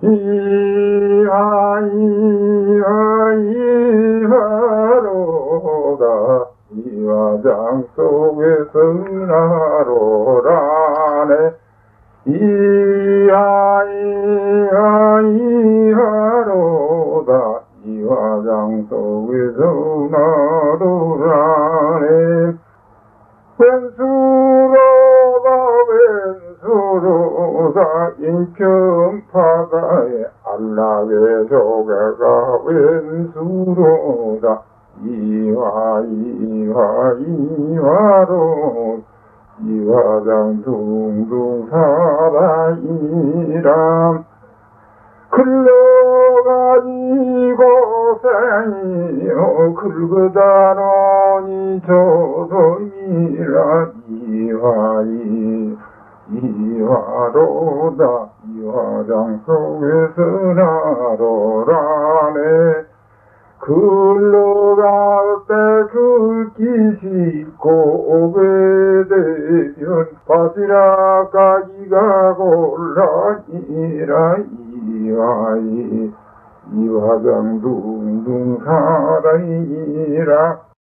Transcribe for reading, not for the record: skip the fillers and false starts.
이하 이하 이하로다 이화장 속에서 나로라네 이하 이하 이하로다 이화장 속에서 나로라네 왼수로다 인평바다에 안락의 조개가 왼수로다 이화 이화 이화로 이화장 둥둥 살아이람 글러가지고 생이요 긁어다노니 조소이라 이화로다 이화장 속에서 나로라네 글러갈 때 긁기 쉽고 오게 되면 바지락 가기가 곤란이라 이화장 둥둥 살아이라